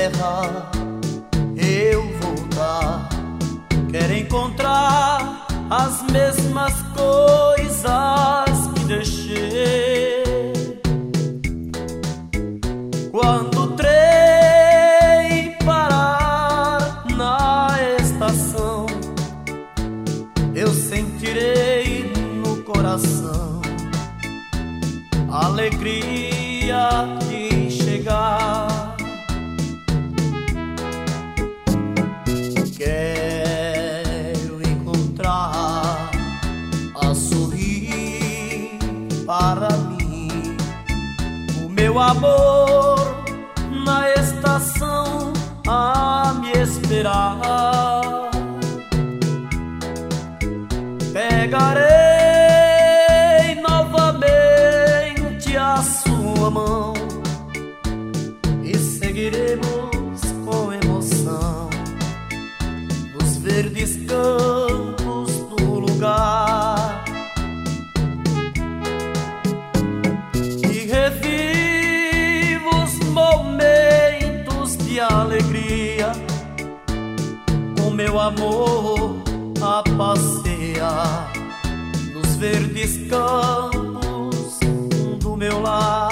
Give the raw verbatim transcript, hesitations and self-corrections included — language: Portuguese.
terra eu voltar. Quero encontrar as mesmas coisas que deixei quando o trem parar na estação. Eu sentirei no coração a alegria de chegar. Quero encontrar a sorrir para mim o meu amor na estação a me esperar. Pegarei novamente a sua mão e seguiremos com emoção nos verdes campos do lugar. E revivo os momentos de alegria com meu amor a passear nos verdes campos do meu lar.